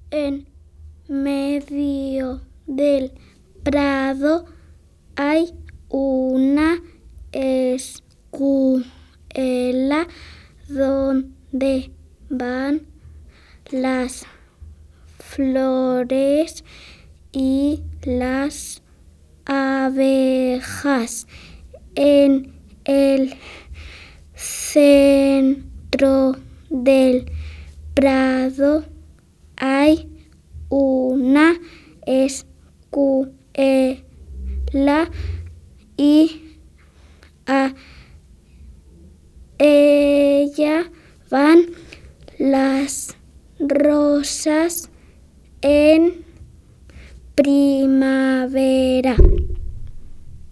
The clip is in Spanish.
En medio del prado hay una escuela donde van las flores y las abejas. En el centro del prado hay una escuela y a ella van las rosas en primavera.